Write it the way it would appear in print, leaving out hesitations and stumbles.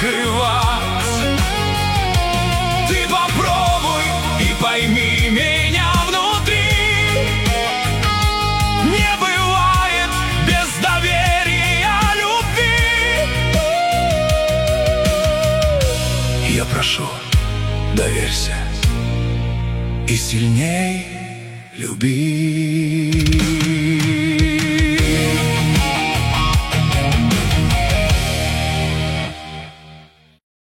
скрывать. Ты попробуй и пойми меня внутри. Не бывает без доверия любви. Я прошу, доверься и сильней люби.